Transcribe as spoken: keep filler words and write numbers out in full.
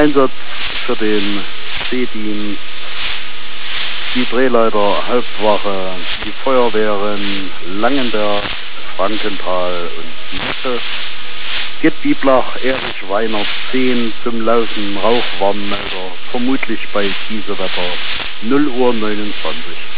Einsatz für den C-Dienst, die Drehleiter Hauptwache, die Feuerwehren Langenberg, Frankenthal und Mitte. Geht Bieblach Erich Weiner zehn zum Laufen Rauchwarnmelder, vermutlich bei Giesewetter null Uhr neunundzwanzig.